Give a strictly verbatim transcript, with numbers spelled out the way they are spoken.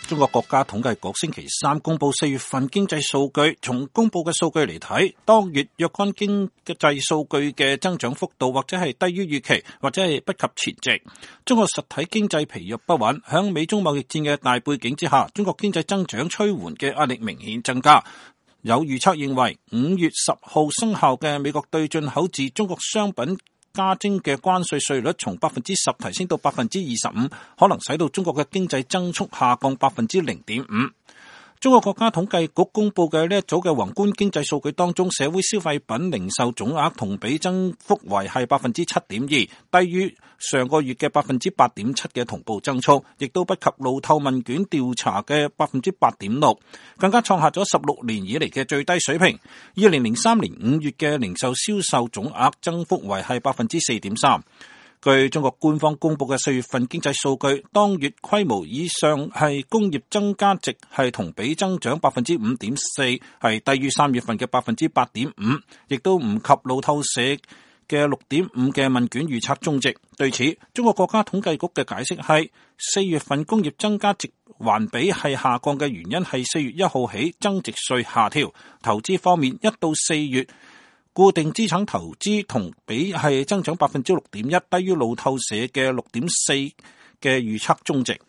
中國國家統計局星期三公布四月份經濟數據，從公布嘅數據嚟睇，當月若干經濟數據嘅增長幅度或者係低於預期，或者係不及前值。中國實體經濟疲弱不穩，響美中貿易戰嘅大背景之下，中國經濟增長趨緩嘅壓力明顯增加。有預測認為，五月十號生效嘅美國對進口自中國商品加徵嘅關稅稅率從百分之十提升到百分之二十五，可能使到中國嘅經濟增速下降百分之零點五。中國國家統計局公布嘅呢一組嘅宏觀經濟數據當中，社會消費品零售總額同比增幅為係百分之七點二，低於上個月嘅百分之八點七嘅同步增速，亦都不及路透問卷調查嘅百分之八點六，更加創下咗十六年以嚟嘅最低水平。二零零三年五月嘅零售銷售總額增幅為係百分之四點三。據中國官方公布嘅四月份經濟數據，當月規模以上係工業增加值係同比增長百分之五點四，係低於三月份嘅百分之八點五，亦都唔及路透社嘅六點五嘅問卷預測中值。對此，中國國家統計局嘅解釋係，四月份工業增加值環比係下降嘅原因係四月一號起增值稅下調。投資方面，一到四月固定資產投資同比係增長百分之六點一，低於路透社嘅六點四嘅預測中值。